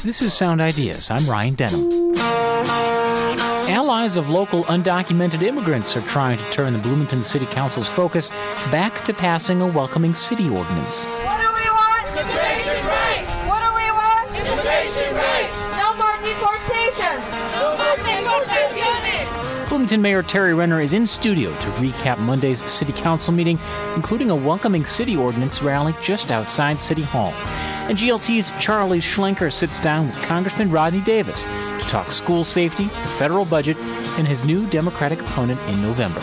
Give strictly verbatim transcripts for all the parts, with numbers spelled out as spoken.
This is Sound Ideas. I'm Ryan Denham. Allies of local undocumented immigrants are trying to turn the Bloomington City Council's focus back to passing a welcoming city ordinance. What do we want? Immigration rights! What do we want? Immigration rights! No more deportation! No more deportaciones! Bloomington Mayor Terry Renner is in studio to recap Monday's City Council meeting, including a welcoming city ordinance rally just outside City Hall. And G L T's Charlie Schlenker sits down with Congressman Rodney Davis to talk school safety, the federal budget, and his new Democratic opponent in November.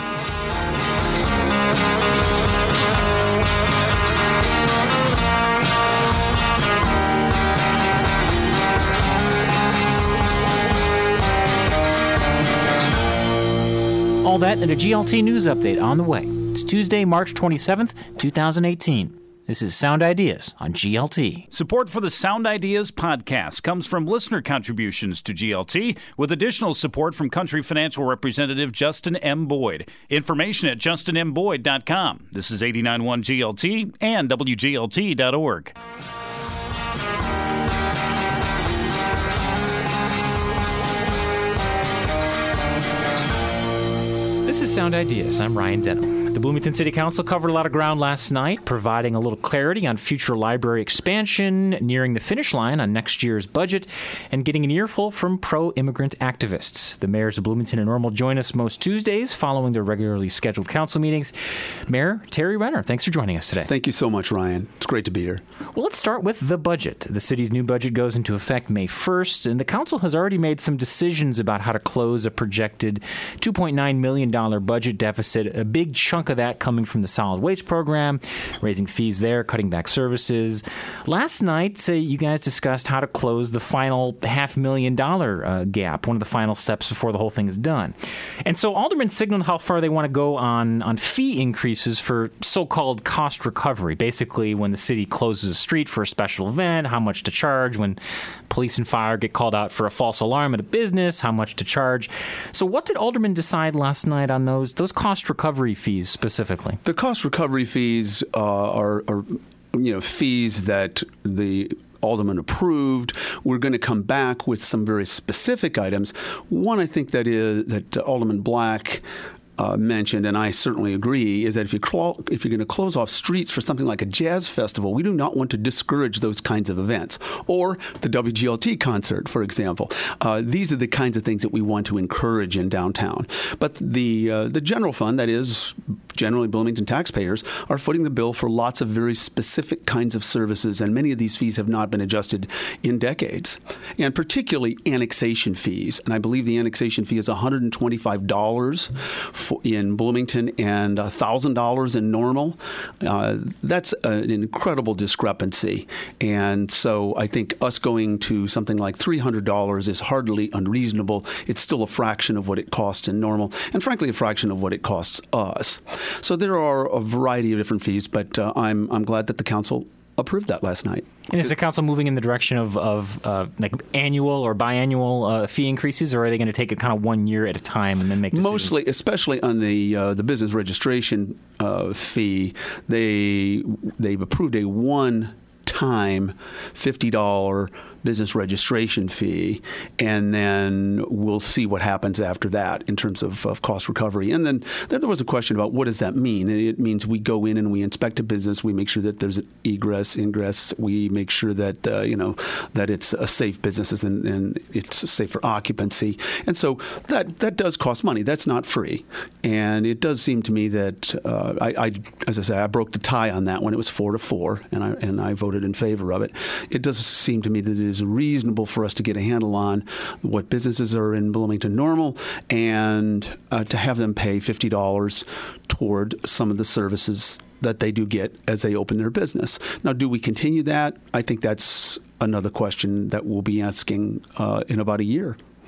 All that and a G L T News update on the way. It's Tuesday, March twenty-seventh, twenty eighteen. This is Sound Ideas on G L T. Support for the Sound Ideas podcast comes from listener contributions to G L T, with additional support from Country Financial Representative Justin M. Boyd. Information at justin m boyd dot com. This is eighty-nine point one G L T and W G L T dot org. This is Sound Ideas. I'm Ryan Denham. The Bloomington City Council covered a lot of ground last night, providing a little clarity on future library expansion, nearing the finish line on next year's budget, and getting an earful from pro-immigrant activists. The mayors of Bloomington and Normal join us most Tuesdays following their regularly scheduled council meetings. Mayor Terry Renner, thanks for joining us today. Thank you so much, Ryan. It's great to be here. Well, let's start with the budget. The city's new budget goes into effect May first, and the council has already made some decisions about how to close a projected two point nine million dollars budget deficit, a big chunk of that coming from the solid waste program, raising fees there, cutting back services. Last night, uh, you guys discussed how to close the final half million dollar uh, gap, one of the final steps before the whole thing is done. And so aldermen signaled how far they want to go on, on fee increases for so-called cost recovery. Basically, when the city closes a street for a special event, how much to charge. When police and fire get called out for a false alarm at a business, how much to charge. So what did aldermen decide last night on those those cost recovery fees specifically? The cost recovery fees uh, are, are, you know, fees that the alderman approved. We're going to come back with some very specific items. One, I think that is that Alderman Black Uh, mentioned, and I certainly agree, is that if, you cl- if you're going to close off streets for something like a jazz festival, we do not want to discourage those kinds of events. Or the W G L T concert, for example. Uh, these are the kinds of things that we want to encourage in downtown. But the uh, the general fund, that is generally Bloomington taxpayers, are footing the bill for lots of very specific kinds of services, and many of these fees have not been adjusted in decades. And particularly annexation fees. And I believe the annexation fee is one hundred twenty-five dollars in Bloomington and one thousand dollars in Normal. Uh, that's an incredible discrepancy. And so I think us going to something like three hundred dollars is hardly unreasonable. It's still a fraction of what it costs in Normal, and frankly, a fraction of what it costs us. So there are a variety of different fees, but uh, I'm I'm glad that the council approved that last night. And is the council moving in the direction of, of uh, like annual or biannual uh, fee increases, or are they going to take it kind of one year at a time and then make decisions? Mostly, especially on the uh, the business registration uh, fee, they they've approved a one-time fifty dollars business registration fee, and then we'll see what happens after that in terms of, of cost recovery. And then, then there was a question about what does that mean? And it means we go in and we inspect a business, we make sure that there's an egress, ingress, we make sure that uh, you know that it's a safe business and, and it's safe for occupancy. And so that that does cost money. That's not free. And it does seem to me that uh, I, I, as I say, I broke the tie on that one. It was four to four, and I and I voted in favor of it. It does seem to me that it is reasonable for us to get a handle on what businesses are in Bloomington Normal and uh, to have them pay fifty dollars toward some of the services that they do get as they open their business. Now, do we continue that? I think that's another question that we'll be asking uh, in about a year.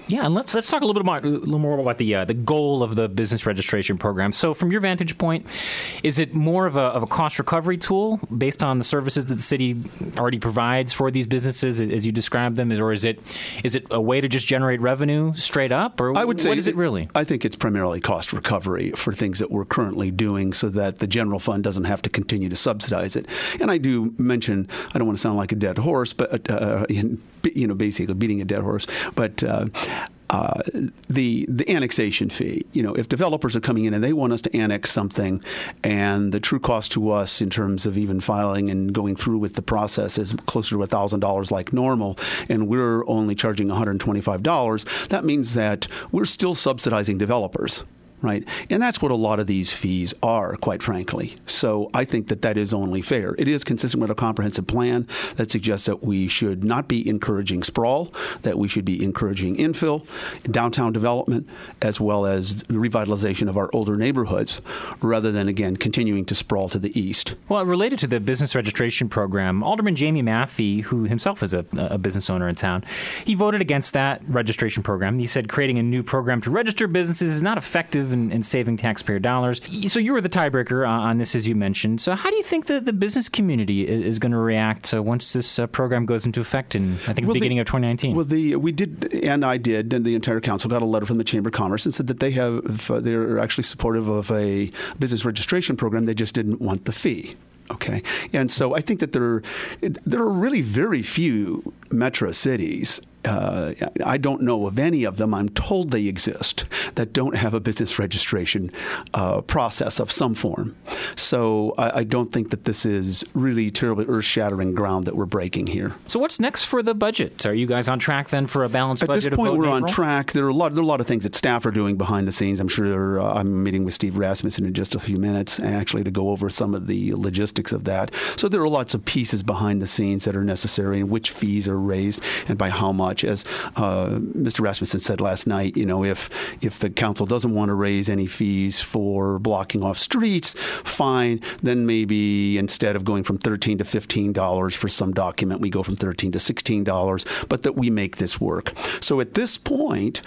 Yeah, and let's let's talk a little bit more, a little more about the uh, the goal of the business registration program. So, from your vantage point, is it more of a of a cost recovery tool based on the services that the city already provides for these businesses, as you described them, or is it is it a way to just generate revenue straight up, or I would say what is it really? I think it's primarily cost recovery for things that we're currently doing, so that the general fund doesn't have to continue to subsidize it. And I do mention, I don't want to sound like a dead horse, but uh, you know, basically beating a dead horse, but. Uh, Uh, the the annexation fee. You know, if developers are coming in and they want us to annex something, and the true cost to us in terms of even filing and going through with the process is closer to one thousand dollars like normal, and we're only charging one hundred twenty-five dollars, that means that we're still subsidizing developers. Right. And that's what a lot of these fees are, quite frankly. So I think that that is only fair. It is consistent with a comprehensive plan that suggests that we should not be encouraging sprawl, that we should be encouraging infill, downtown development, as well as the revitalization of our older neighborhoods, rather than, again, continuing to sprawl to the east. Well, related to the business registration program, Alderman Jamie Matthey, who himself is a, a business owner in town, he voted against that registration program. He said creating a new program to register businesses is not effective in, in saving taxpayer dollars. So you were the tiebreaker on this, as you mentioned. So how do you think that the business community is going to react uh, once this uh, program goes into effect in, I think, well, the beginning the, of twenty nineteen? Well, the we did, and I did, and the entire council got a letter from the Chamber of Commerce and said that they have, uh, they're actually supportive of a business registration program. They just didn't want the fee. Okay. And so I think that there, there are really very few metro cities. Uh, I don't know of any of them, I'm told they exist, that don't have a business registration uh, process of some form. So I, I don't think that this is really terribly earth-shattering ground that we're breaking here. So what's next for the budget? Are you guys on track then for a balanced At budget? At this point, we're on April? track. There are, a lot, there are a lot of things that staff are doing behind the scenes. I'm sure uh, I'm meeting with Steve Rasmussen in just a few minutes, actually, to go over some of the logistics of that. So there are lots of pieces behind the scenes that are necessary, and which fees are raised and by how much. As uh, Mister Rasmussen said last night, you know, if if the council doesn't want to raise any fees for blocking off streets, fine. Then maybe instead of going from thirteen to fifteen dollars for some document, we go from thirteen to sixteen dollars, but that we make this work. So at this point,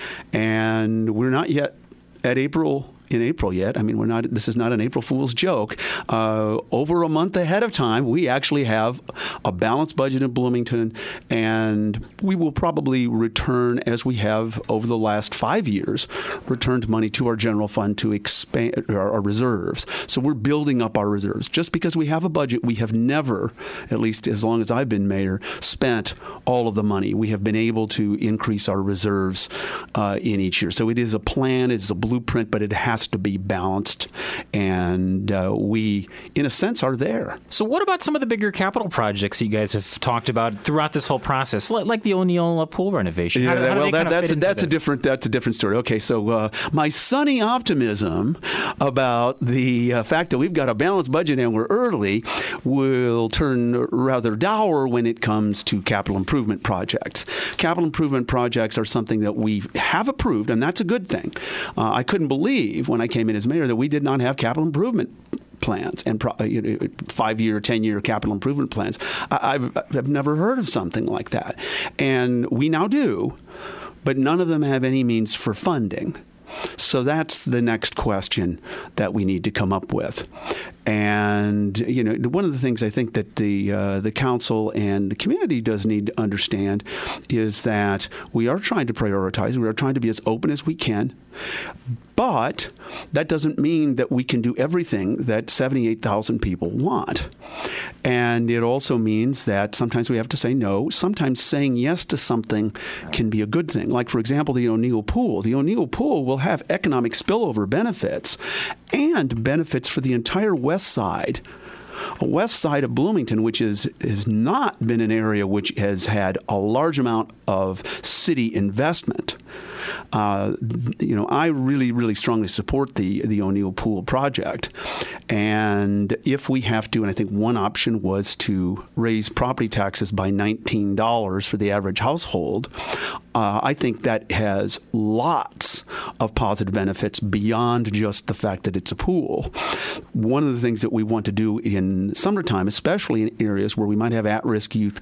and we're not yet at April. In April yet. I mean, we're not. This is not an April Fool's joke. Uh, over a month ahead of time, we actually have a balanced budget in Bloomington, and we will probably return, as we have over the last five years, returned money to our general fund to expand our, our reserves. So we're building up our reserves. Just because we have a budget, we have never, at least as long as I've been mayor, spent all of the money. We have been able to increase our reserves uh, in each year. So it is a plan, it is a blueprint, but it has to be balanced, and uh, we, in a sense, are there. So what about some of the bigger capital projects you guys have talked about throughout this whole process, like, like the O'Neill pool renovation? Yeah, how, that, how well, that, that's a, that's this? a different that's a different story. Okay, so uh, my sunny optimism about the uh, fact that we've got a balanced budget and we're early will turn rather dour when it comes to capital improvement projects. Capital improvement projects are something that we have approved, and that's a good thing. Uh, I couldn't believe when I came in as mayor that we did not have capital improvement plans and pro, you know, five-year, ten-year capital improvement plans. I, I've, I've never heard of something like that. And we now do, but none of them have any means for funding. So that's the next question that we need to come up with. And, you know, one of the things I think that the uh, the council and the community does need to understand is that we are trying to prioritize. We are trying to be as open as we can. But that doesn't mean that we can do everything that seventy-eight thousand people want. And it also means that sometimes we have to say no. Sometimes saying yes to something can be a good thing. Like, for example, the O'Neill pool. The O'Neill pool will have economic spillover benefits and benefits for the entire west side. A west side of Bloomington, which is has not been an area which has had a large amount of city investment. Uh, you know, I really, really strongly support the the O'Neill Pool project. And if we have to, and I think one option was to raise property taxes by nineteen dollars for the average household, uh, I think that has lots of positive benefits beyond just the fact that it's a pool. One of the things that we want to do in summertime, especially in areas where we might have at-risk youth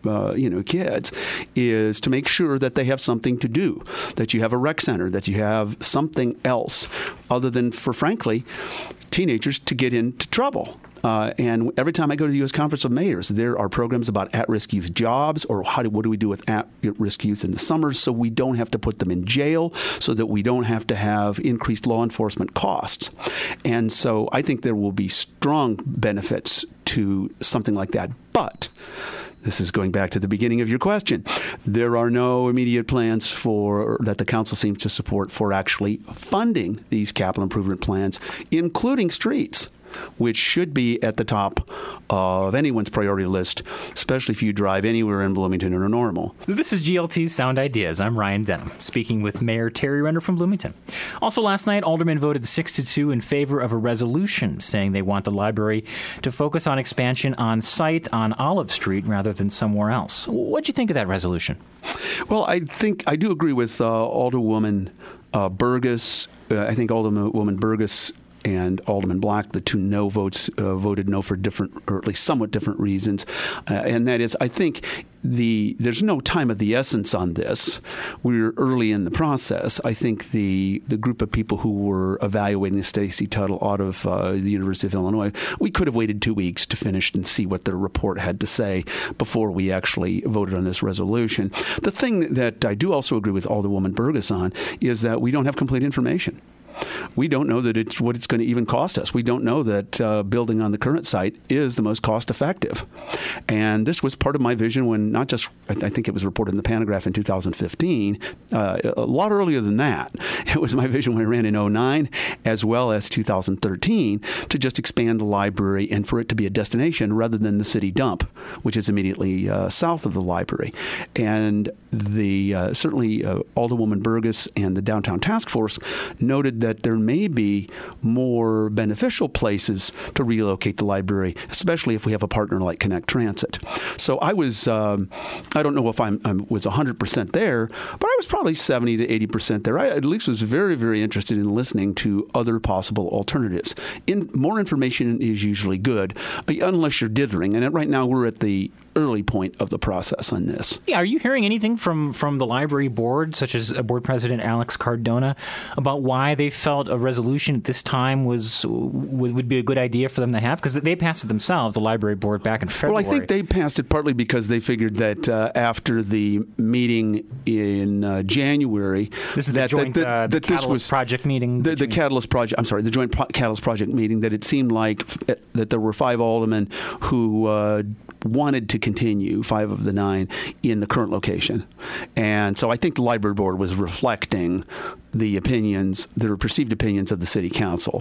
uh, you know, kids, is to make sure that they have something to do, that you have a rec center, that you have something else other than, for frankly, teenagers to get into trouble. Uh, and every time I go to the U S Conference of Mayors, there are programs about at-risk youth jobs, or how do, what do we do with at-risk youth in the summers so we don't have to put them in jail, so that we don't have to have increased law enforcement costs. And so I think there will be strong benefits to something like that. But this is going back to the beginning of your question. There are no immediate plans for that the council seems to support for actually funding these capital improvement plans, including streets, which should be at the top of anyone's priority list, especially if you drive anywhere in Bloomington or Normal. This is G L T's Sound Ideas. I'm Ryan Denham, speaking with Mayor Terry Render from Bloomington. Also last night, aldermen voted six to two in favor of a resolution saying they want the library to focus on expansion on site on Olive Street rather than somewhere else. What'd you think of that resolution? Well, I think I do agree with uh, Alderwoman uh, Burgess. Uh, I think Alderwoman Burgess and Alderman Black, the two no votes, uh, voted no for different, or at least somewhat different reasons. Uh, and that is, I think the there's no time of the essence on this. We're early in the process. I think the the group of people who were evaluating Stacy Tuttle out of uh, the University of Illinois, we could have waited two weeks to finish and see what their report had to say before we actually voted on this resolution. The thing that I do also agree with Alderwoman Burgess on is that we don't have complete information. We don't know that it's what it's going to even cost us. We don't know that uh, building on the current site is the most cost effective. And this was part of my vision when not just, I think it was reported in the Panagraph in two thousand fifteen, uh, a lot earlier than that. It was my vision when I ran in oh nine as well as two thousand thirteen to just expand the library and for it to be a destination rather than the city dump, which is immediately uh, south of the library. And the uh, certainly uh, Alderwoman Burgess and the Downtown Task Force noted that there may be more beneficial places to relocate the library, especially if we have a partner like Connect Transit. So I was, um, I don't know if I'm, I was one hundred percent there, but I was probably seventy to eighty percent there. I at least was very, very interested in listening to other possible alternatives. In, more information is usually good, unless you're dithering. And right now we're at the early point of the process on this. Yeah, are you hearing anything from, from the library board, such as Board President Alex Cardona, about why they felt a resolution at this time was would, would be a good idea for them to have? Because they passed it themselves, the library board, back in February. Well, I think they passed it partly because they figured that uh, after the meeting in uh, January, this is that, the joint that, uh, the that Catalyst this was, Project meeting. The, the Catalyst Project. I'm sorry, the Joint Pro- Catalyst Project meeting. That it seemed like f- that there were five aldermen who uh, wanted to continue, five of the nine, in the current location, and so I think the library board was reflecting the opinions, the perceived opinions of the city council.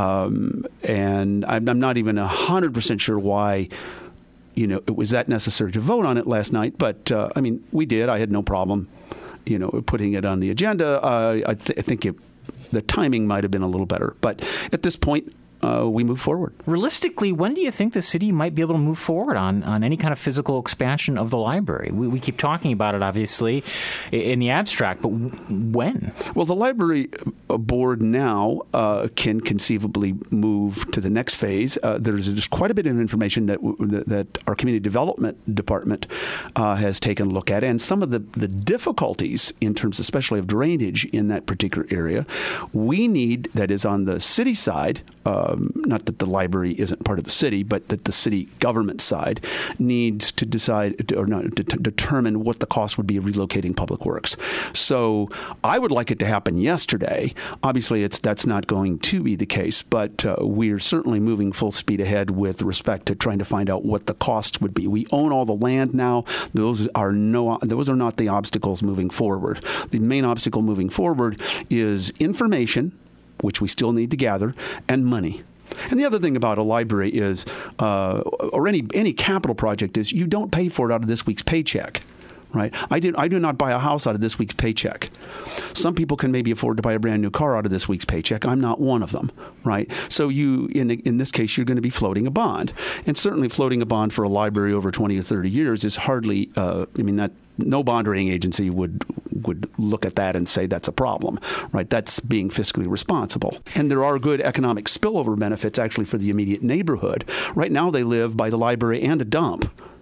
Um, and I'm, I'm not even one hundred percent sure why, you know, it was that necessary to vote on it last night. But, uh, I mean, we did. I had no problem, you know, putting it on the agenda. Uh, I, th- I think it, the timing might have been a little better. But at this point, Uh, we move forward. Realistically, when do you think the city might be able to move forward on, on any kind of physical expansion of the library? We, we keep talking about it, obviously, in the abstract, but when? Well, the library board now uh, can conceivably move to the next phase. Uh, there's, there's quite a bit of information that that our community development department uh, has taken a look at, and some of the, the difficulties in terms, especially of drainage in that particular area. We need, that is on the city side, uh, Um, not that the library isn't part of the city, but that the city government side needs to decide or not to t- determine what the cost would be of relocating public works. So I would like it to happen yesterday. Obviously, it's that's not going to be the case, but uh, we're certainly moving full speed ahead with respect to trying to find out what the costs would be. We own all the land now. Those are no, those are not the obstacles moving forward. The main obstacle moving forward is information, which we still need to gather, and money. And the other thing about a library is, uh, or any any capital project is, you don't pay for it out of this week's paycheck, right? I did. I do not buy a house out of this week's paycheck. Some people can maybe afford to buy a brand new car out of this week's paycheck. I'm not one of them, right? So you, in in this case, you're going to be floating a bond, and certainly floating a bond for a library over twenty or thirty years is hardly. Uh, I mean that. No bond rating agency would would look at that and say that's a problem, right? That's being fiscally responsible. And there are good economic spillover benefits actually for the immediate neighborhood. Right now they live by the library and a dump.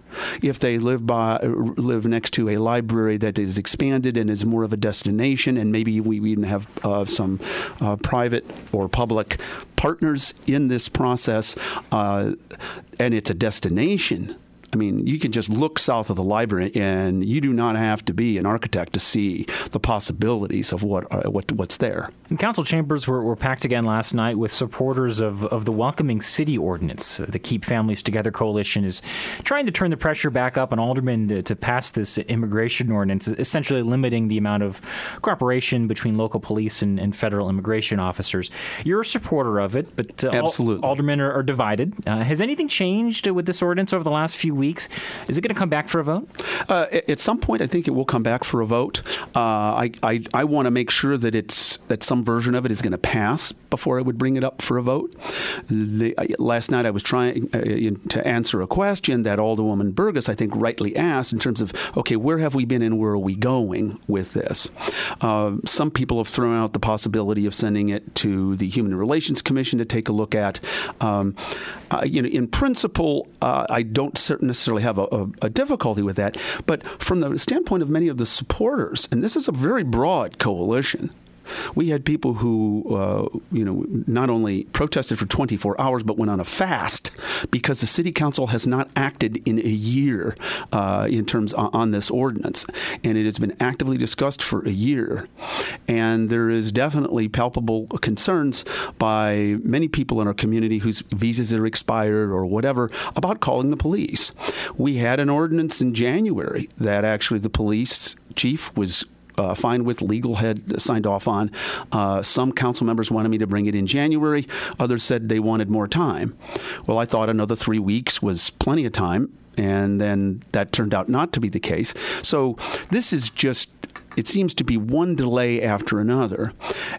if they live by live next to a library that is expanded and is more of a destination, and maybe we even have uh, some uh, private or public partners in this process, uh, and it's a destination. I mean, you can just look south of the library, and you do not have to be an architect to see the possibilities of what uh, what what's there. And council chambers were, were packed again last night with supporters of, of the Welcoming City Ordinance. The Keep Families Together Coalition is trying to turn the pressure back up on aldermen to, to pass this immigration ordinance, essentially limiting the amount of cooperation between local police and, and federal immigration officers. You're a supporter of it, but uh, Absolutely. Al- aldermen are, are divided. Uh, has anything changed with this ordinance over the last few weeks? Is it going to come back for a vote? Uh, at some point, I think it will come back for a vote. Uh, I I, I want to make sure that it's that some version of it is going to pass before I would bring it up for a vote. The, last night, I was trying uh, to answer a question that Alderwoman Burgess, I think, rightly asked in terms of, okay, where have we been and where are we going with this? Uh, some people have thrown out the possibility of sending it to the Human Relations Commission to take a look at. Um, uh, you know, in principle, uh, I don't necessarily have a, a, a difficulty with that. But from the standpoint of many of the supporters, and this is a very broad coalition, we had people who, uh, you know, not only protested for twenty-four hours, but went on a fast because the city council has not acted in a year uh, in terms on, on this ordinance. And it has been actively discussed for a year. And there is definitely palpable concerns by many people in our community whose visas are expired or whatever about calling the police. We had an ordinance in January that actually the police chief was Uh, fine with, legal had signed off on. Uh, some council members wanted me to bring it in January. Others said they wanted more time. Well, I thought another three weeks was plenty of time, and then that turned out not to be the case. So this is just, it seems to be one delay after another.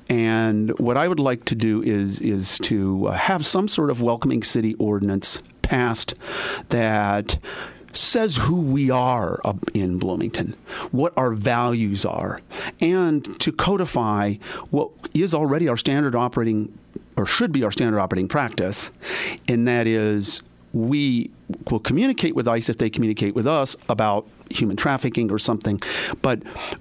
And what I would like to do is, is to have some sort of welcoming city ordinance passed that says who we are up in Bloomington, what our values are, and to codify what is already our standard operating, or should be our standard operating practice, and that is we will communicate with ICE if they communicate with us about human trafficking or something, but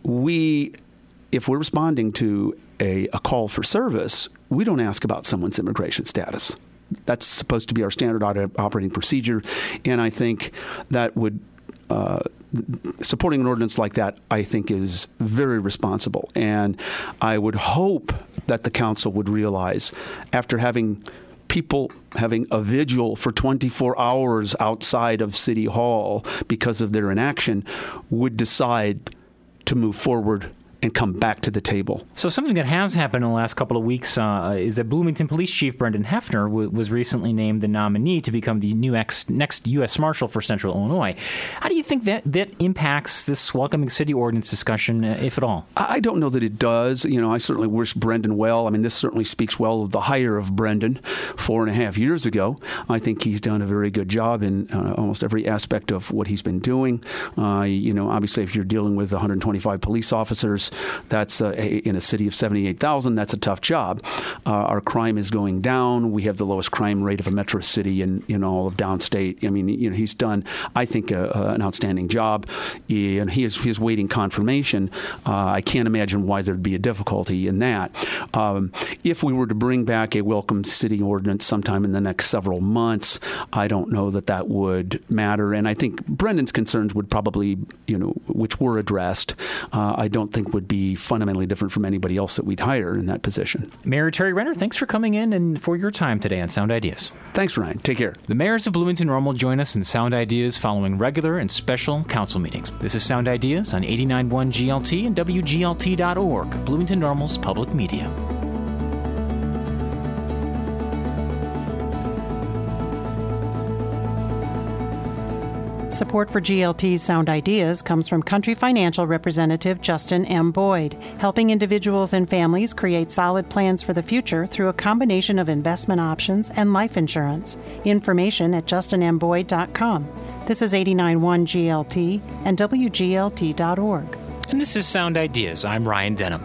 we, if we're responding to a, a call for service, we don't ask about someone's immigration status. That's supposed to be our standard operating procedure, and I think that would uh, supporting an ordinance like that, I think, is very responsible. And I would hope that the council would realize, after having people having a vigil for twenty-four hours outside of City Hall because of their inaction, would decide to move forward and come back to the table. So something that has happened in the last couple of weeks uh, is that Bloomington Police Chief Brendan Hefner w- was recently named the nominee to become the new ex- next U S Marshal for Central Illinois. How do you think that, that impacts this welcoming city ordinance discussion, uh, if at all? I don't know that it does. You know, I certainly wish Brendan well. I mean, this certainly speaks well of the hire of Brendan four and a half years ago. I think he's done a very good job in uh, almost every aspect of what he's been doing. Uh, you know, obviously, if you're dealing with one hundred twenty-five police officers, that's uh, in a city of seventy-eight thousand. That's a tough job. Uh, our crime is going down. We have the lowest crime rate of a metro city in, in all of downstate. I mean, you know, he's done, I think, a, a, an outstanding job, and he is he's waiting confirmation. Uh, I can't imagine why there'd be a difficulty in that. Um, if we were to bring back a welcome city ordinance sometime in the next several months, I don't know that that would matter. And I think Brendan's concerns would probably, you know, which were addressed, uh, I don't think would be fundamentally different from anybody else that we'd hire in that position. Mayor Terry Renner, thanks for coming in and for your time today on Sound Ideas. Thanks, Ryan. Take care. The mayors of Bloomington Normal join us in Sound Ideas following regular and special council meetings. This is Sound Ideas on eighty-nine point one G L T and W G L T dot org, Bloomington Normal's public media. Support for G L T's Sound Ideas comes from Country Financial Representative Justin M. Boyd, helping individuals and families create solid plans for the future through a combination of investment options and life insurance. Information at justin m boyd dot com. This is eighty-nine point one G L T and W G L T dot org. And this is Sound Ideas. I'm Ryan Denham.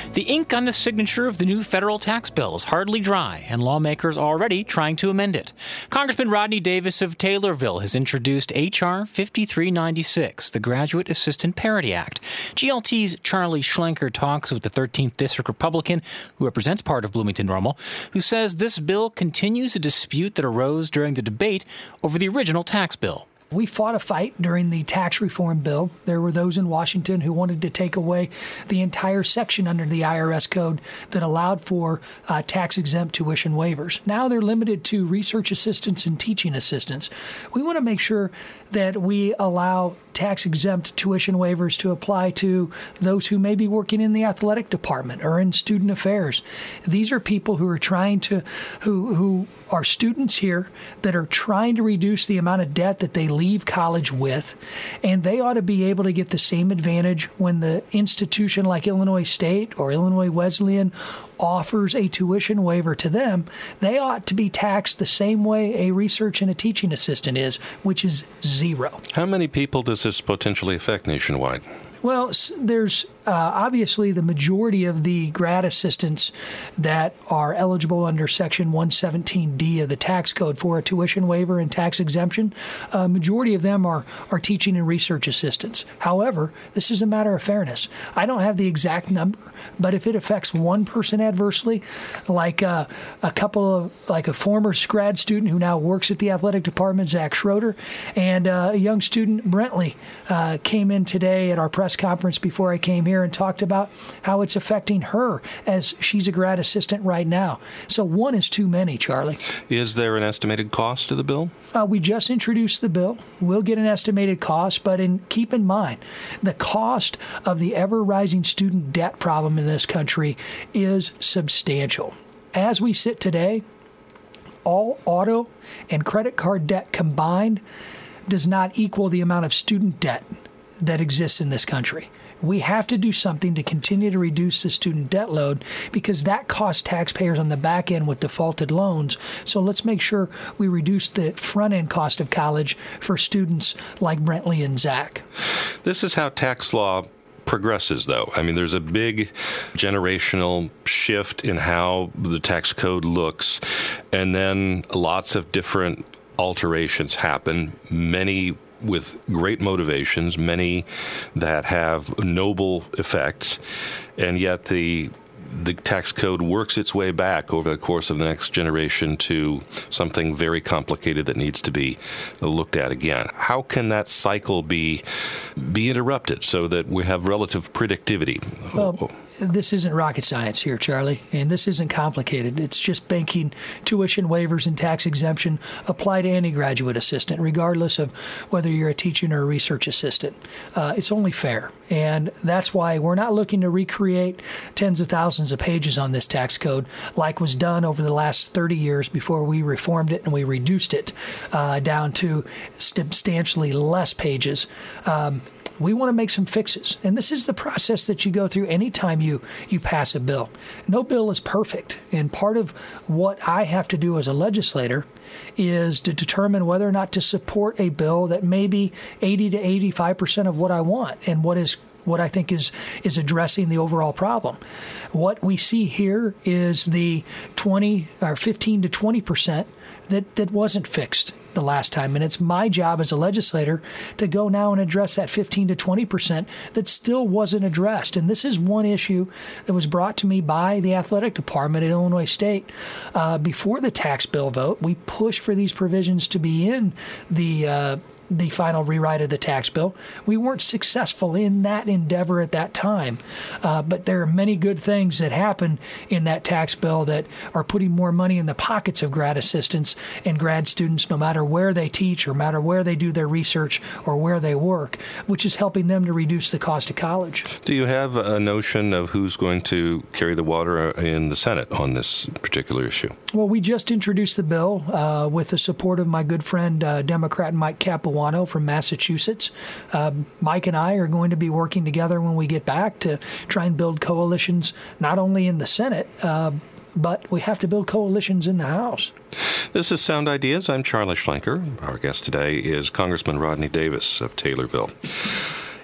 The ink on the signature of the new federal tax bill is hardly dry, and lawmakers are already trying to amend it. Congressman Rodney Davis of Taylorville has introduced H R fifty-three ninety-six, the Graduate Assistant Parity Act. G L T's Charlie Schlenker talks with the thirteenth District Republican, who represents part of Bloomington-Normal, who says this bill continues a dispute that arose during the debate over the original tax bill. We fought a fight during the tax reform bill. There were those in Washington who wanted to take away the entire section under the I R S code that allowed for uh, tax-exempt tuition waivers. Now they're limited to research assistants and teaching assistants. We want to make sure that we allow tax-exempt tuition waivers to apply to those who may be working in the athletic department or in student affairs. These are people who are trying to, who who are students here that are trying to reduce the amount of debt that they leave college with, and they ought to be able to get the same advantage when the institution like Illinois State or Illinois Wesleyan offers a tuition waiver to them. They ought to be taxed the same way a research and a teaching assistant is, which is zero. How many people does this potentially affect nationwide? Well, there's uh, obviously the majority of the grad assistants that are eligible under Section one seventeen D of the tax code for a tuition waiver and tax exemption. Uh, majority of them are, are teaching and research assistants. However, this is a matter of fairness. I don't have the exact number, but if it affects one person adversely, like uh, a couple of, like a former grad student who now works at the athletic department, Zach Schroeder, and uh, a young student, Brentley, uh, came in today at our press conference before I came here and talked about how it's affecting her as she's a grad assistant right now. So one is too many, Charlie. Is there an estimated cost to the bill? Uh, we just introduced the bill. We'll get an estimated cost, but in, keep in mind, the cost of the ever-rising student debt problem in this country is substantial. As we sit today, all auto and credit card debt combined does not equal the amount of student debt that exists in this country. We have to do something to continue to reduce the student debt load because that costs taxpayers on the back end with defaulted loans. So let's make sure we reduce the front end cost of college for students like Brentley and Zach. This is how tax law progresses, though. I mean, there's a big generational shift in how the tax code looks, and then lots of different alterations happen, many with great motivations, many that have noble effects, and yet the the tax code works its way back over the course of the next generation to something very complicated that needs to be looked at again. How can that cycle be be interrupted so that we have relative predictivity? Well, this isn't rocket science here, Charlie, and this isn't complicated. It's just banking tuition waivers and tax exemption apply to any graduate assistant, regardless of whether you're a teaching or a research assistant. Uh, it's only fair, and that's why we're not looking to recreate tens of thousands of pages on this tax code like was done over the last thirty years before we reformed it and we reduced it uh, down to substantially less pages. Um, We want to make some fixes. And this is the process that you go through anytime you, you pass a bill. No bill is perfect. And part of what I have to do as a legislator is to determine whether or not to support a bill that may be eighty to eighty-five percent of what I want and what is what I think is is addressing the overall problem. What we see here is the twenty or fifteen to twenty percent that, that wasn't fixed the last time. And it's my job as a legislator to go now and address that fifteen to twenty percent that still wasn't addressed. And this is one issue that was brought to me by the athletic department at Illinois State uh, before the tax bill vote. We pushed for these provisions to be in the uh, the final rewrite of the tax bill. We weren't successful in that endeavor at that time, uh, but there are many good things that happen in that tax bill that are putting more money in the pockets of grad assistants and grad students, no matter where they teach or matter where they do their research or where they work, which is helping them to reduce the cost of college. Do you have a notion of who's going to carry the water in the Senate on this particular issue? Well, we just introduced the bill uh, with the support of my good friend, uh, Democrat Mike Capuano from Massachusetts. Um, Mike and I are going to be working together when we get back to try and build coalitions, not only in the Senate, uh, but we have to build coalitions in the House. This is Sound Ideas. I'm Charlie Schlenker. Our guest today is Congressman Rodney Davis of Taylorville.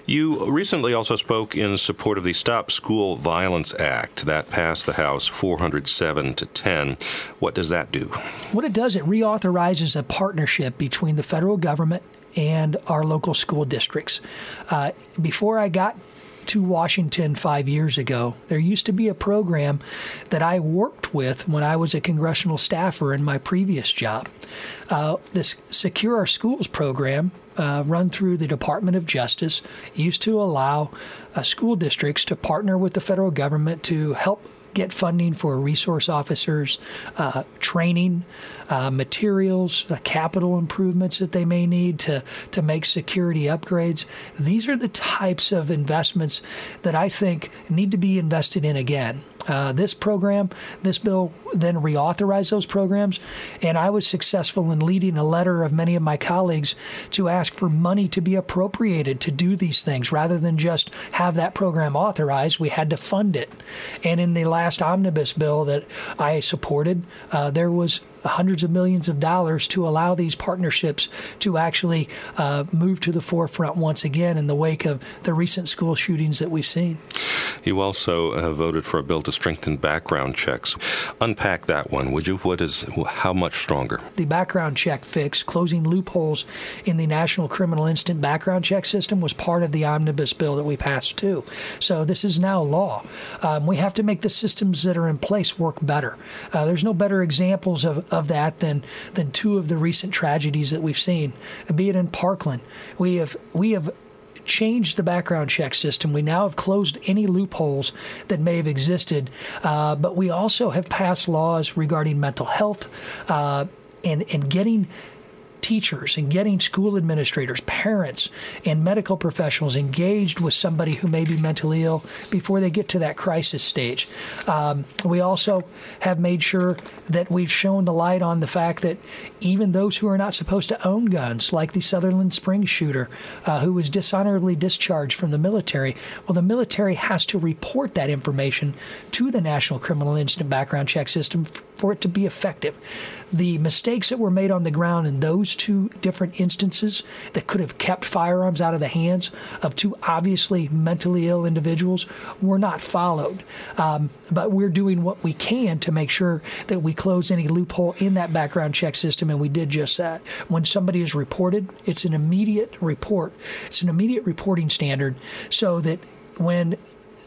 You recently also spoke in support of the Stop School Violence Act. That passed the House four hundred seven to ten. What does that do? What it does, it reauthorizes a partnership between the federal government and our local school districts. Uh, before I got to Washington five years ago, there used to be a program that I worked with when I was a congressional staffer in my previous job. Uh, this Secure Our Schools program, uh, run through the Department of Justice, used to allow uh, school districts to partner with the federal government to help get funding for resource officers, uh, training, uh, materials, uh, capital improvements that they may need to, to make security upgrades. These are the types of investments that I think need to be invested in again. Uh, this program, this bill then reauthorized those programs, and I was successful in leading a letter of many of my colleagues to ask for money to be appropriated to do these things. Rather than just have that program authorized, we had to fund it. And in the last omnibus bill that I supported, uh, there was hundreds of millions of dollars to allow these partnerships to actually uh, move to the forefront once again in the wake of the recent school shootings that we've seen. You also uh, voted for a bill to strengthen background checks. Unpack that one, would you? What is, how much stronger? The background check fix, closing loopholes in the National Criminal Instant Background Check System, was part of the omnibus bill that we passed too. So this is now law. Um, we have to make the systems that are in place work better. Uh, there's no better examples of of that than than two of the recent tragedies that we've seen, be it in Parkland. We have we have changed the background check system. We now have closed any loopholes that may have existed, uh, but we also have passed laws regarding mental health uh, and and getting teachers and getting school administrators, parents, and medical professionals engaged with somebody who may be mentally ill before they get to that crisis stage. Um, we also have made sure that we've shown the light on the fact that even those who are not supposed to own guns, like the Sutherland Springs shooter, uh, who was dishonorably discharged from the military, well, the military has to report that information to the National Criminal Instant Background Check System for it to be effective. The mistakes that were made on the ground in those two different instances that could have kept firearms out of the hands of two obviously mentally ill individuals were not followed. Um, but we're doing what we can to make sure that we close any loophole in that background check system, and we did just that. When somebody is reported, it's an immediate report. It's an immediate reporting standard so that when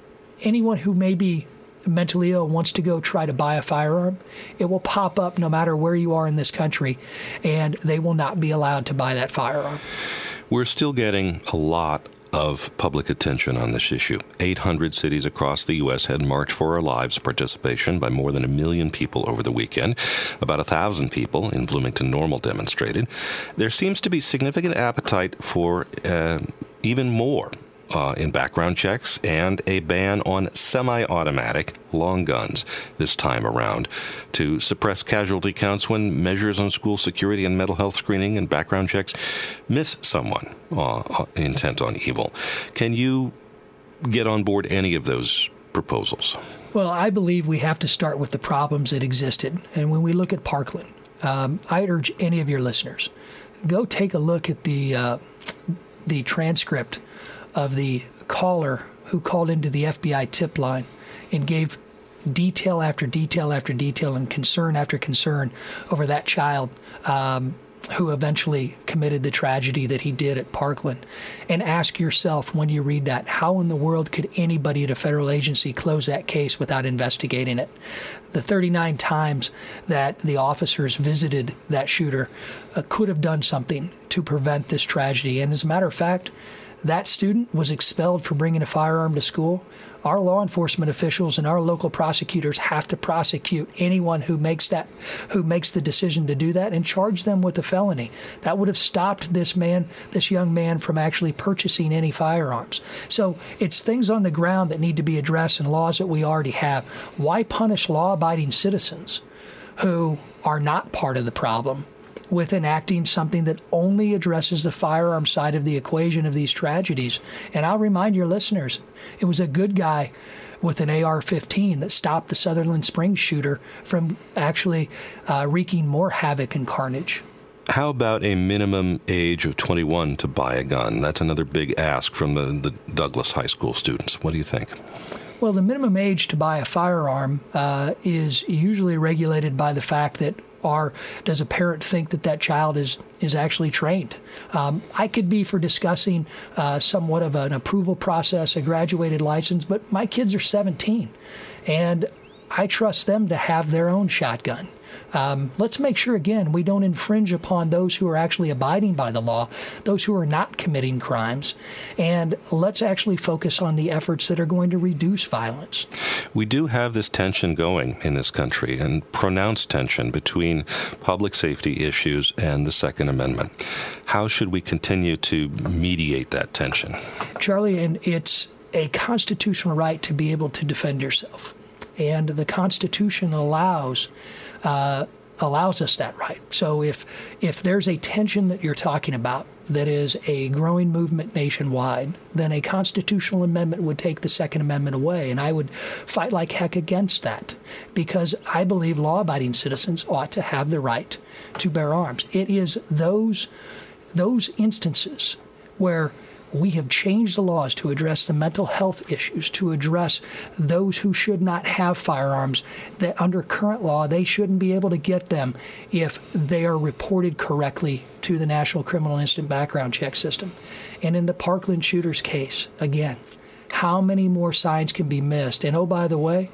anyone who may be mentally ill wants to go try to buy a firearm, it will pop up no matter where you are in this country, and they will not be allowed to buy that firearm. We're still getting a lot of public attention on this issue. eight hundred cities across the U S had March for Our Lives participation by more than a million people over the weekend. About a thousand people in Bloomington Normal demonstrated. There seems to be significant appetite for uh, even more Uh, in background checks and a ban on semi-automatic long guns this time around to suppress casualty counts when measures on school security and mental health screening and background checks miss someone uh, intent on evil. Can you get on board any of those proposals? Well, I believe we have to start with the problems that existed. And when we look at Parkland, um, I urge any of your listeners, go take a look at the uh, the transcript of the caller who called into the F B I tip line and gave detail after detail after detail and concern after concern over that child um, who eventually committed the tragedy that he did at Parkland. And ask yourself when you read that, how in the world could anybody at a federal agency close that case without investigating it? The thirty-nine times that the officers visited that shooter uh, could have done something to prevent this tragedy. And as a matter of fact, that student was expelled for bringing a firearm to school. Our law enforcement officials and our local prosecutors have to prosecute anyone who makes that, who makes the decision to do that, and charge them with a felony. That would have stopped this man, this young man, from actually purchasing any firearms. So it's things on the ground that need to be addressed and laws that we already have. Why punish law-abiding citizens who are not part of the problem with enacting something that only addresses the firearm side of the equation of these tragedies? And I'll remind your listeners, it was a good guy with an A R fifteen that stopped the Sutherland Springs shooter from actually uh, wreaking more havoc and carnage. How about a minimum age of twenty-one to buy a gun? That's another big ask from the, the Douglas High School students. What do you think? Well, the minimum age to buy a firearm uh, is usually regulated by the fact that or does a parent think that that child is, is actually trained? Um, I could be for discussing uh, somewhat of an approval process, a graduated license, but my kids are seventeen, and I trust them to have their own shotgun. Um, let's make sure, again, we don't infringe upon those who are actually abiding by the law, those who are not committing crimes, and let's actually focus on the efforts that are going to reduce violence. We do have this tension going in this country, and pronounced tension between public safety issues and the Second Amendment. How should we continue to mediate that tension? Charlie, and it's a constitutional right to be able to defend yourself. And the Constitution allows uh, allows us that right. So if if there's a tension that you're talking about that is a growing movement nationwide, then a constitutional amendment would take the Second Amendment away. And I would fight like heck against that, because I believe law-abiding citizens ought to have the right to bear arms. It is those those instances where we have changed the laws to address the mental health issues, to address those who should not have firearms, that under current law, they shouldn't be able to get them if they are reported correctly to the National Criminal Instant Background Check System. And in the Parkland shooters case, again, how many more signs can be missed? And oh, by the way,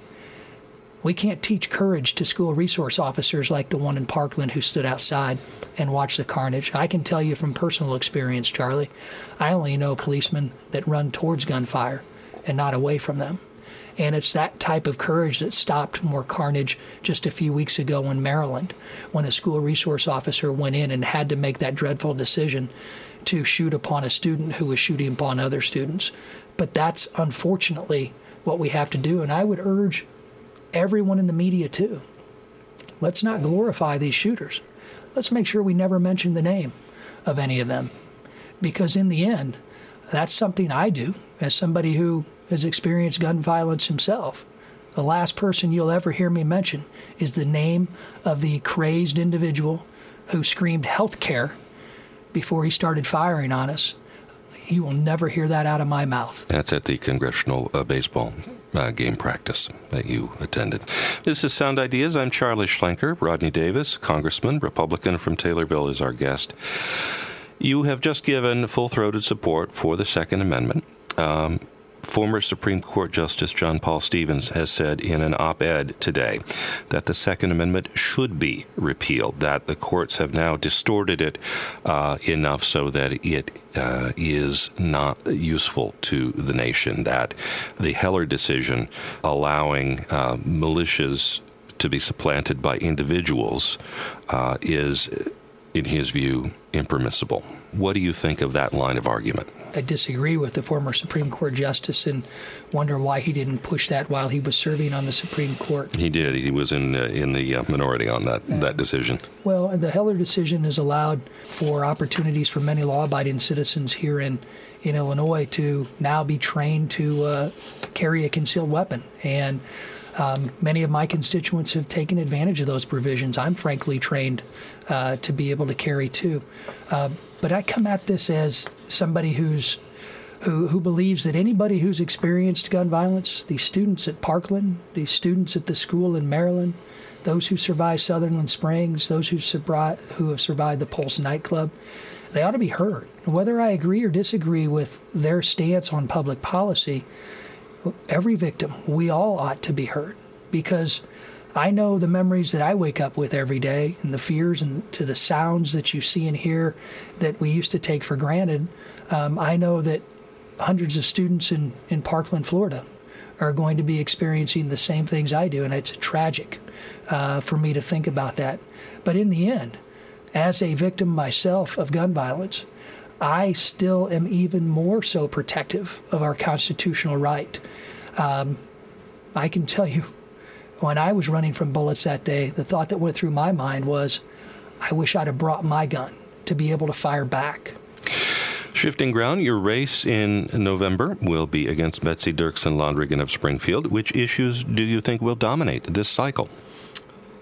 we can't teach courage to school resource officers like the one in Parkland who stood outside and watched the carnage. I can tell you from personal experience, Charlie, I only know policemen that run towards gunfire and not away from them. And it's that type of courage that stopped more carnage just a few weeks ago in Maryland, when a school resource officer went in and had to make that dreadful decision to shoot upon a student who was shooting upon other students. But that's unfortunately what we have to do. And I would urge everyone in the media too, let's not glorify these shooters. Let's make sure we never mention the name of any of them, because in the end, that's something I do as somebody who has experienced gun violence himself. The last person you'll ever hear me mention is the name of the crazed individual who screamed health care before he started firing on us. You will never hear that out of my mouth. That's at the Congressional uh, Baseball Uh, game practice that you attended. This is Sound Ideas. I'm Charlie Schlenker. Rodney Davis, Congressman, Republican from Taylorville, is our guest. You have just given full-throated support for the Second Amendment. Um, former Supreme Court Justice John Paul Stevens has said in an op-ed today that the Second Amendment should be repealed, that the courts have now distorted it uh, enough so that it uh, is not useful to the nation, that the Heller decision allowing uh, militias to be supplanted by individuals uh, is, in his view, impermissible. What do you think of that line of argument? I disagree with the former Supreme Court justice and wonder why he didn't push that while he was serving on the Supreme Court. He did. He was in uh, in the uh, minority on that uh, that decision. Well, the Heller decision has allowed for opportunities for many law-abiding citizens here in, in Illinois to now be trained to uh, carry a concealed weapon. And um, many of my constituents have taken advantage of those provisions. I'm frankly trained uh, to be able to carry too. Uh, But I come at this as somebody who's who who believes that anybody who's experienced gun violence, these students at Parkland, these students at the school in Maryland, those who survived Sutherland Springs, those who survived who have survived the Pulse nightclub, they ought to be heard. Whether I agree or disagree with their stance on public policy, every victim, we all ought to be heard, because I know the memories that I wake up with every day, and the fears and to the sounds that you see and hear that we used to take for granted. Um, I know that hundreds of students in, in Parkland, Florida, are going to be experiencing the same things I do, and it's tragic uh, for me to think about that. But in the end, as a victim myself of gun violence, I still am even more so protective of our constitutional right. Um, I can tell you, when I was running from bullets that day, the thought that went through my mind was, I wish I'd have brought my gun to be able to fire back. Shifting ground, your race in November will be against Betsy Dirksen Londrigan of Springfield. Which issues do you think will dominate this cycle?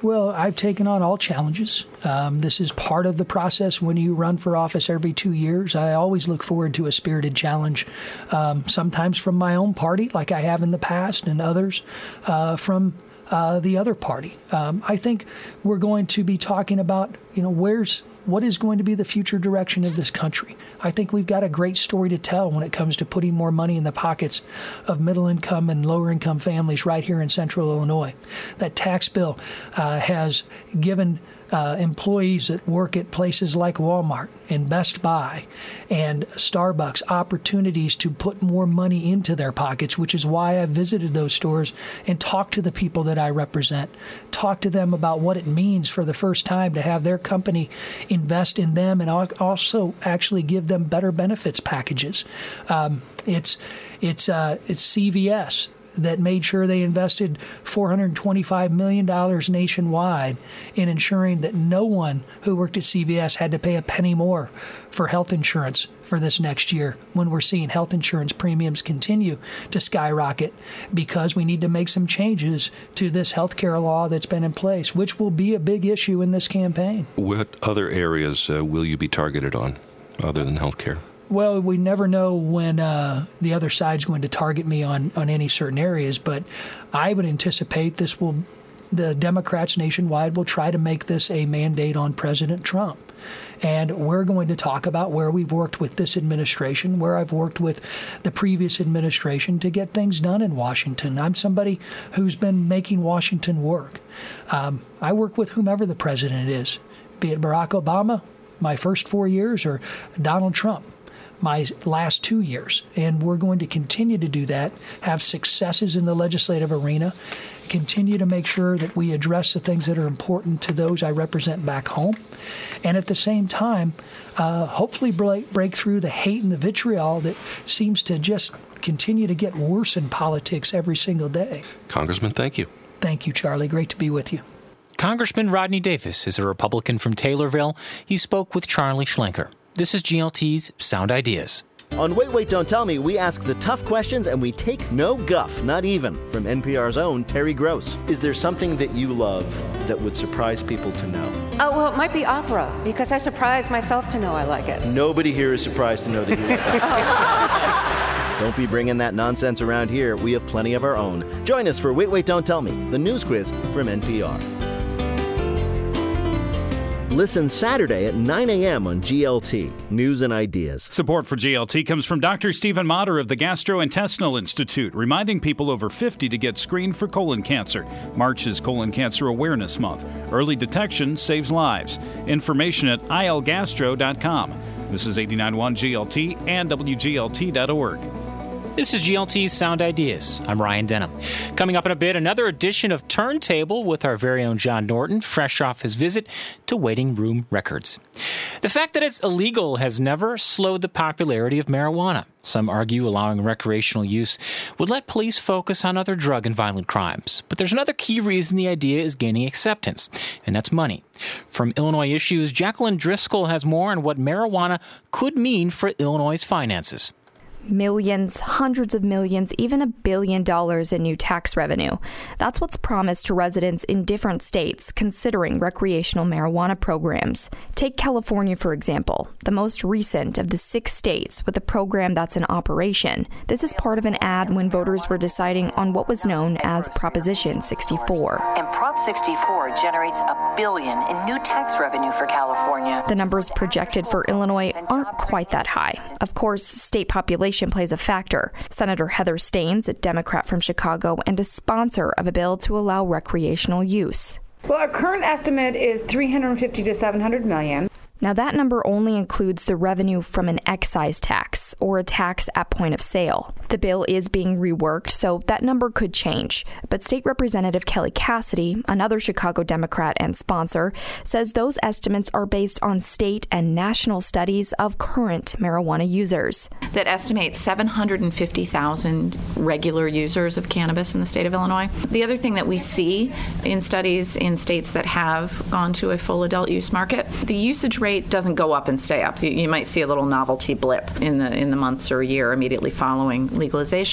Well, I've taken on all challenges. Um, this is part of the process when you run for office every two years. I always look forward to a spirited challenge, um, sometimes from my own party, like I have in the past, and others uh, from uh, the other party. Um, I think we're going to be talking about, you know, where's what is going to be the future direction of this country. I think we've got a great story to tell when it comes to putting more money in the pockets of middle-income and lower-income families right here in central Illinois. That tax bill uh, has given uh, employees that work at places like Walmart and Best Buy and Starbucks opportunities to put more money into their pockets, which is why I visited those stores and talked to the people that I represent, talked to them about what it means for the first time to have their company invest in them and also actually give them better benefits packages. Um, it's it's uh, it's C V S that made sure they invested four hundred twenty-five million dollars nationwide in ensuring that no one who worked at C V S had to pay a penny more for health insurance for this next year, when we're seeing health insurance premiums continue to skyrocket because we need to make some changes to this health care law that's been in place, which will be a big issue in this campaign. What other areas uh, will you be targeted on other than health care? Well, we never know when uh, the other side's going to target me on, on any certain areas, but I would anticipate this will, the Democrats nationwide will try to make this a mandate on President Trump. And we're going to talk about where we've worked with this administration, where I've worked with the previous administration to get things done in Washington. I'm somebody who's been making Washington work. Um, I work with whomever the president is, be it Barack Obama, my first four years, or Donald Trump, my last two years. And we're going to continue to do that, have successes in the legislative arena, continue to make sure that we address the things that are important to those I represent back home, and at the same time, uh, hopefully break, break through the hate and the vitriol that seems to just continue to get worse in politics every single day. Congressman, thank you. Thank you, Charlie. Great to be with you. Congressman Rodney Davis is a Republican from Taylorville. He spoke with Charlie Schlenker. This is G L T's Sound Ideas. On Wait, Wait, Don't Tell Me, we ask the tough questions and we take no guff, not even from N P R's own Terry Gross. Is there something that you love that would surprise people to know? Oh, well, it might be opera, because I surprise myself to know I like it. Nobody here is surprised to know that you like that. Don't be bringing that nonsense around here. We have plenty of our own. Join us for Wait, Wait, Don't Tell Me, the news quiz from N P R. Listen Saturday at nine a.m. on G L T, News and Ideas. Support for G L T comes from Doctor Stephen Motter of the Gastrointestinal Institute, reminding people over fifty to get screened for colon cancer. March is Colon Cancer Awareness Month. Early detection saves lives. Information at I L gastro dot com. This is eighty-nine point one G L T and W G L T dot org. This is G L T's Sound Ideas. I'm Ryan Denham. Coming up in a bit, another edition of Turntable with our very own John Norton, fresh off his visit to Waiting Room Records. The fact that it's illegal has never slowed the popularity of marijuana. Some argue allowing recreational use would let police focus on other drug and violent crimes. But there's another key reason the idea is gaining acceptance, and that's money. From Illinois Issues, Jacqueline Driscoll has more on what marijuana could mean for Illinois' finances. Millions, hundreds of millions, even a billion dollars in new tax revenue. That's what's promised to residents in different states considering recreational marijuana programs. Take California, for example, the most recent of the six states with a program that's in operation. This is part of an ad when voters were deciding on what was known as Proposition sixty-four. And Prop sixty-four generates a billion in new tax revenue for California. The numbers projected for Illinois aren't quite that high. Of course, state population plays a factor. Senator Heather Staines, a Democrat from Chicago and a sponsor of a bill to allow recreational use. Well, our current estimate is three hundred fifty to seven hundred million. Now, that number only includes the revenue from an excise tax or a tax at point of sale. The bill is being reworked, so that number could change. But State Representative Kelly Cassidy, another Chicago Democrat and sponsor, says those estimates are based on state and national studies of current marijuana users. That estimate seven hundred fifty thousand regular users of cannabis in the state of Illinois. The other thing that we see in studies in states that have gone to a full adult use market, the usage rate doesn't go up and stay up. You, you might see a little novelty blip in the in the months or a year immediately following legalization.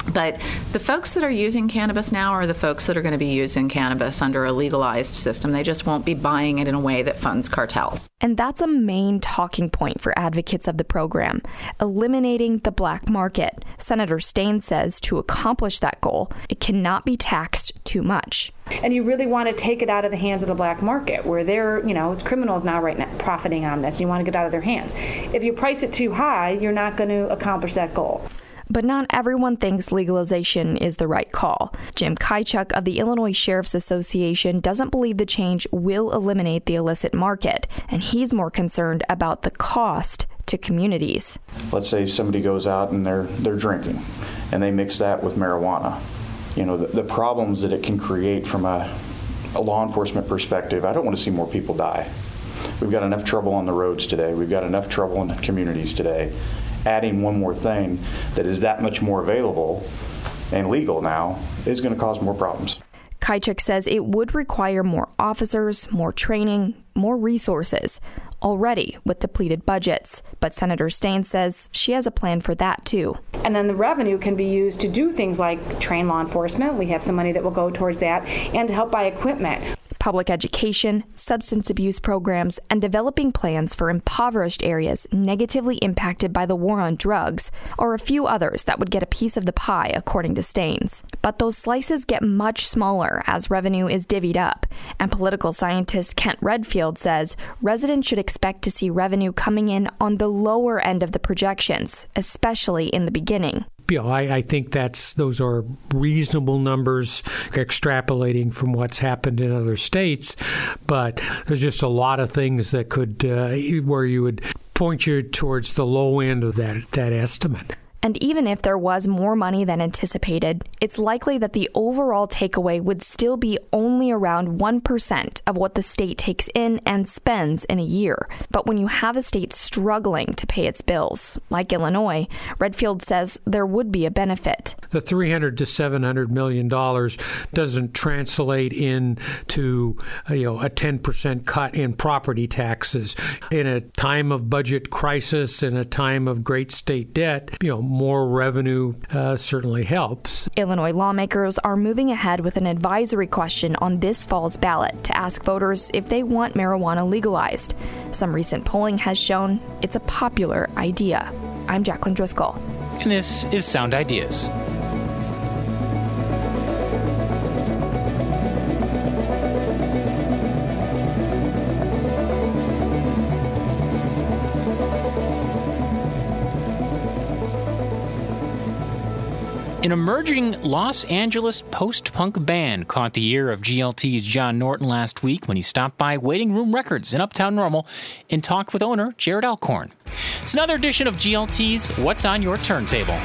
But the folks that are using cannabis now are the folks that are going to be using cannabis under a legalized system. They just won't be buying it in a way that funds cartels. And that's a main talking point for advocates of the program, eliminating the black market. Senator Stain says to accomplish that goal, it cannot be taxed too much. And you really want to take it out of the hands of the black market, where they're, you know, it's criminals now right now profiting on this. You want to get it out of their hands. If you price it too high, you're not going to accomplish that goal. But not everyone thinks legalization is the right call. Jim Kychuk of the Illinois Sheriff's Association doesn't believe the change will eliminate the illicit market, and he's more concerned about the cost to communities. Let's say somebody goes out and they're they're drinking, and they mix that with marijuana. You know, the, the problems that it can create from a, a law enforcement perspective, I don't want to see more people die. We've got enough trouble on the roads today. We've got enough trouble in the communities today. Adding one more thing that is that much more available and legal now is going to cause more problems. Kychuk says it would require more officers, more training, more resources, already with depleted budgets. But Senator Stain says she has a plan for that, too. And then the revenue can be used to do things like train law enforcement. We have some money that will go towards that, and to help buy equipment. Public education, substance abuse programs, and developing plans for impoverished areas negatively impacted by the war on drugs are a few others that would get a piece of the pie, according to Staines. But those slices get much smaller as revenue is divvied up, and political scientist Kent Redfield says residents should expect to see revenue coming in on the lower end of the projections, especially in the beginning. You know, I, I think that's those are reasonable numbers extrapolating from what's happened in other states, but there's just a lot of things that could uh, where you would point you towards the low end of that that estimate. And even if there was more money than anticipated, it's likely that the overall takeaway would still be only around one percent of what the state takes in and spends in a year. But when you have a state struggling to pay its bills, like Illinois, Redfield says there would be a benefit. The three hundred to seven hundred million dollars doesn't translate into, you know, a ten percent cut in property taxes. In a time of budget crisis, in a time of great state debt, you know, more revenue uh, certainly helps. Illinois lawmakers are moving ahead with an advisory question on this fall's ballot to ask voters if they want marijuana legalized. Some recent polling has shown it's a popular idea. I'm Jacqueline Driscoll. And this is Sound Ideas. An emerging Los Angeles post-punk band caught the ear of G L T's John Norton last week when he stopped by Waiting Room Records in Uptown Normal and talked with owner Jared Alcorn. It's another edition of G L T's What's on Your Turntable.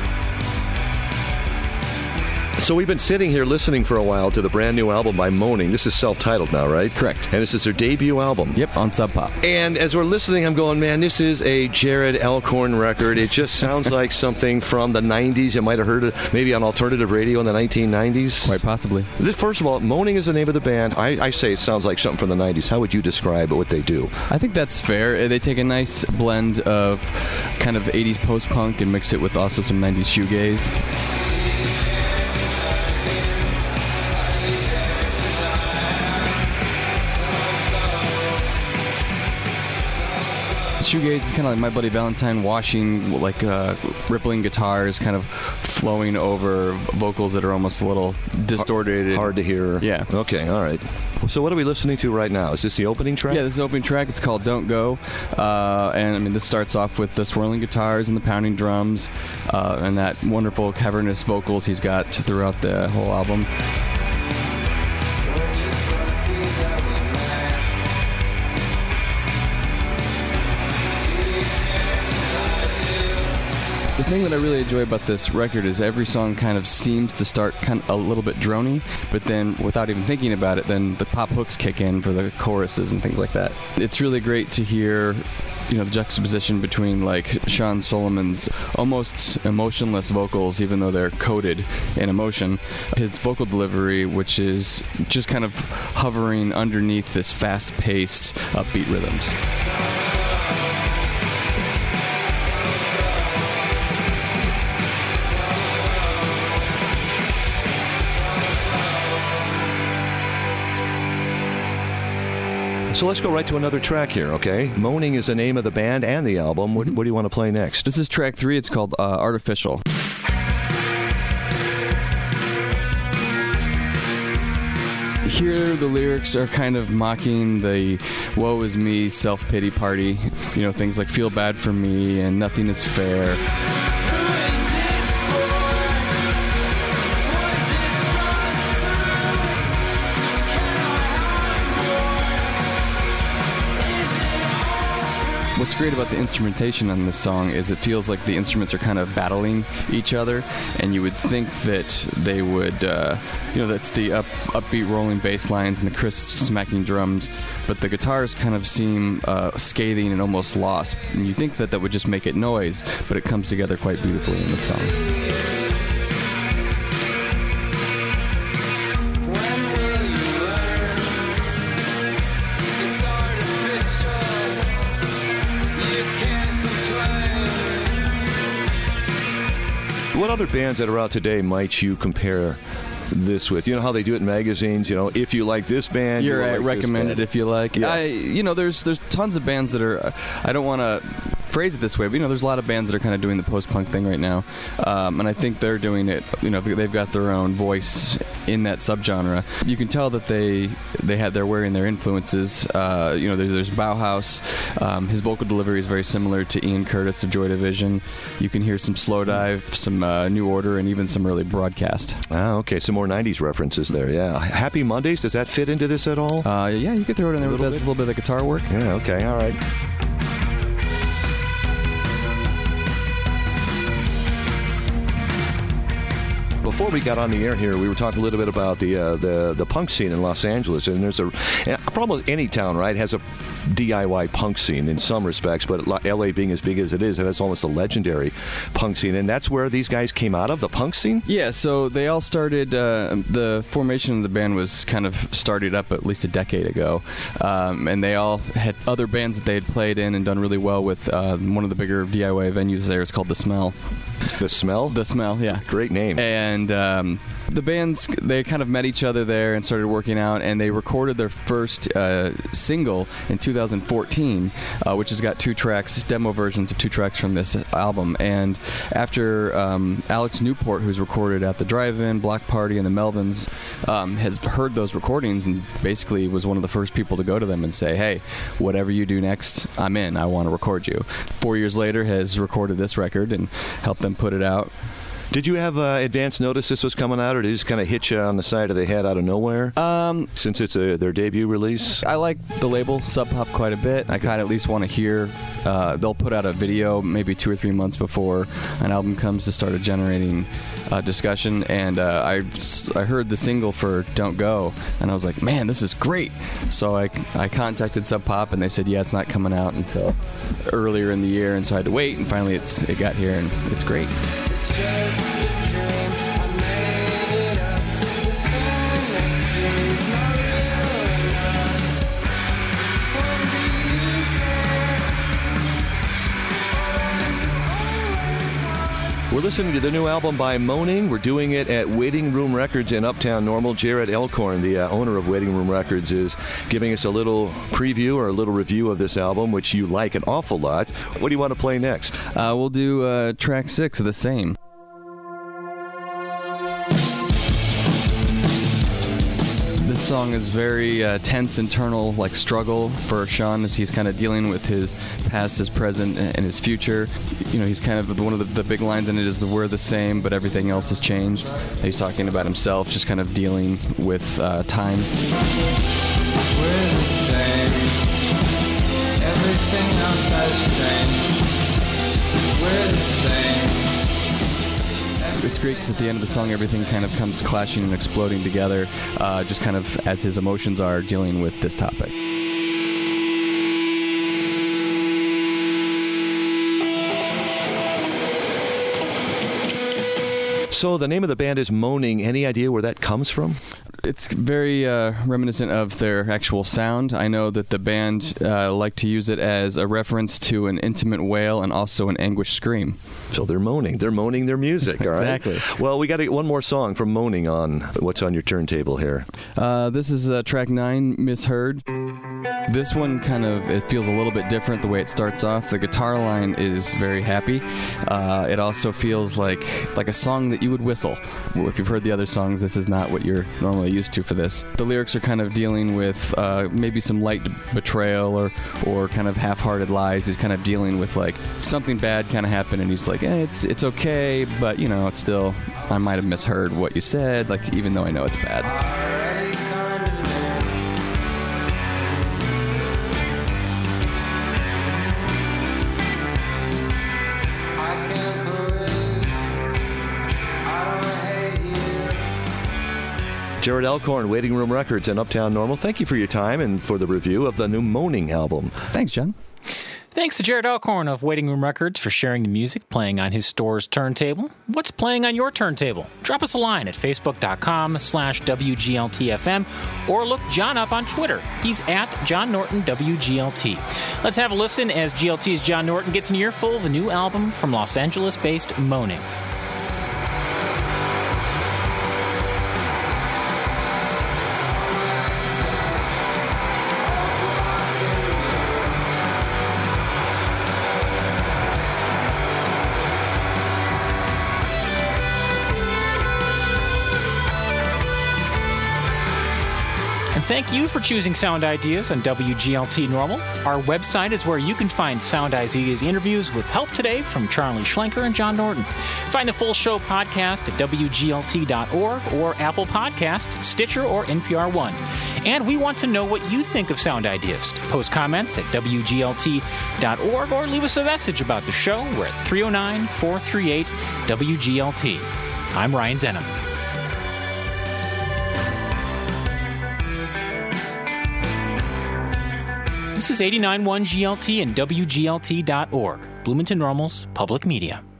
So we've been sitting here listening for a while to the brand new album by Moaning. This is self-titled now, right? Correct. And this is their debut album. Yep, on Sub Pop. And as we're listening, I'm going, man, this is a Jared Alcorn record. It just sounds like something from the nineties. You might have heard it maybe on alternative radio in the nineteen nineties. Quite possibly. This, first of all, Moaning is the name of the band. I, I say it sounds like something from the nineties. How would you describe what they do? I think that's fair. They take a nice blend of kind of eighties post-punk and mix it with also some nineties shoegaze. Shoegaze is kind of like My Bloody Valentine, washing, like uh, rippling guitars, kind of flowing over vocals that are almost a little distorted. Hard to hear. Yeah. Okay, all right. So what are we listening to right now? Is this the opening track? Yeah, this is the opening track. It's called Don't Go. Uh, and, I mean, this starts off with the swirling guitars and the pounding drums uh, and that wonderful cavernous vocals he's got throughout the whole album. The thing that I really enjoy about this record is every song kind of seems to start kind of a little bit drony, but then without even thinking about it, then the pop hooks kick in for the choruses and things like that. It's really great to hear, you know, the juxtaposition between like Sean Solomon's almost emotionless vocals, even though they're coated in emotion, his vocal delivery, which is just kind of hovering underneath this fast-paced, upbeat rhythms. So let's go right to another track here, okay? Moaning is the name of the band and the album. What, what do you want to play next? This is track three. It's called uh, Artificial. Here, the lyrics are kind of mocking the woe is me, self-pity party. You know, things like feel bad for me and nothing is fair. What's great about the instrumentation on this song is it feels like the instruments are kind of battling each other, and you would think that they would, uh, you know, that's the up, upbeat rolling bass lines and the crisp smacking drums, but the guitars kind of seem uh, scathing and almost lost. And you think that that would just make it noise, but it comes together quite beautifully in the song. What other bands that are out today might you compare this with? You know how they do it in magazines, you know, if you like this band, you're you right, like recommend it if you like. Yeah. I, you know, there's there's tons of bands that are, I don't want to phrase it this way, but you know, there's a lot of bands that are kind of doing the post-punk thing right now, um, and I think they're doing it. You know, they've got their own voice in that subgenre. You can tell that they they had they're wearing their influences. Uh, you know, there's, there's Bauhaus. Um, his vocal delivery is very similar to Ian Curtis of Joy Division. You can hear some Slowdive, some uh, New Order, and even some early Broadcast. Ah, okay, some more nineties references there. Yeah, Happy Mondays. Does that fit into this at all? Uh, yeah, you could throw it in there with a little bit of the guitar work. Yeah. Okay. All right. Before we got on the air here, we were talking a little bit about the uh, the the punk scene in Los Angeles, and there's a, a problem with any town, right? Has a D I Y punk scene in some respects, but L A being as big as it is, it has almost a legendary punk scene, and that's where these guys came out of, the punk scene? Yeah, so they all started, uh, the formation of the band was kind of started up at least a decade ago, um, and they all had other bands that they had played in and done really well with. Uh, one of the bigger D I Y venues there is called The Smell. The Smell? The Smell, yeah. Great name. And um, the bands, they kind of met each other there and started working out, and they recorded their first uh, single in two thousand fourteen, uh, which has got two tracks, demo versions of two tracks from this album. And after um, Alex Newport, who's recorded at the Drive-In, Block Party, and the Melvins, um, has heard those recordings and basically was one of the first people to go to them and say, hey, whatever you do next, I'm in. I want to record you. Four years later, has recorded this record and helped them put it out. Did you have uh, advance notice this was coming out, or did it just kind of hit you on the side of the head out of nowhere? Um, Since it's a, their debut release? I like the label Sub Pop quite a bit. I kind of at least want to hear. Uh, they'll put out a video maybe two or three months before an album comes to start generating uh, discussion. And uh, I I heard the single for Don't Go, and I was like, man, this is great. So I, I contacted Sub Pop, and they said, yeah, it's not coming out until earlier in the year. And so I had to wait, and finally it's it got here, and it's great. It's just a dream, I made it up. The fantasies not real enough. When do you care? We're listening to the new album by Moaning. We're doing it at Waiting Room Records in Uptown Normal. Jared Elkhorn, the uh, owner of Waiting Room Records, is giving us a little preview or a little review of this album, which you like an awful lot. What do you want to play next? Uh, we'll do uh, track six of The Same. This song is very uh, tense internal like struggle for Sean as he's kind of dealing with his past, his present, and his future. You know, he's kind of one of the, the big lines in it is the we're the same, but everything else has changed. He's talking about himself, just kind of dealing with uh, time. We're the same. Everything else has changed. We're the same. It's great because at the end of the song, everything kind of comes clashing and exploding together, uh, just kind of as his emotions are dealing with this topic. So the name of the band is Moaning. Any idea where that comes from? It's very uh, reminiscent of their actual sound. I know that the band uh, like to use it as a reference to an intimate wail and also an anguished scream. So they're moaning. They're moaning their music, all right? Exactly. Well, we got to get one more song from Moaning on what's on your turntable here. Uh, this is uh, track nine, Misheard. This one kind of, it feels a little bit different the way it starts off. The guitar line is very happy. Uh, it also feels like like a song that you would whistle. If you've heard the other songs, this is not what you're normally used to for this. The lyrics are kind of dealing with uh, maybe some light betrayal or, or kind of half-hearted lies. He's kind of dealing with like something bad kind of happened, and he's like, eh, it's it's okay, but you know, it's still, I might have misheard what you said, like even though I know it's bad. Jared Alcorn, Waiting Room Records and Uptown Normal. Thank you for your time and for the review of the new Moaning album. Thanks, John. Thanks to Jared Alcorn of Waiting Room Records for sharing the music playing on his store's turntable. What's playing on your turntable? Drop us a line at facebook.com slash WGLTFM or look John up on Twitter. He's at John Norton W G L T. Let's have a listen as G L T's John Norton gets an earful of the new album from Los Angeles-based Moaning. Thank you for choosing Sound Ideas on W G L T Normal. Our website is where you can find Sound Ideas interviews with help today from Charlie Schlenker and John Norton. Find the full show podcast at W G L T dot org or Apple Podcasts, Stitcher, or N P R One. And we want to know what you think of Sound Ideas. Post comments at W G L T dot org or leave us a message about the show. We're at three oh nine, four three eight, W G L T. I'm Ryan Denham. This is eighty-nine point one G L T and W G L T dot org, Bloomington Normal's public media.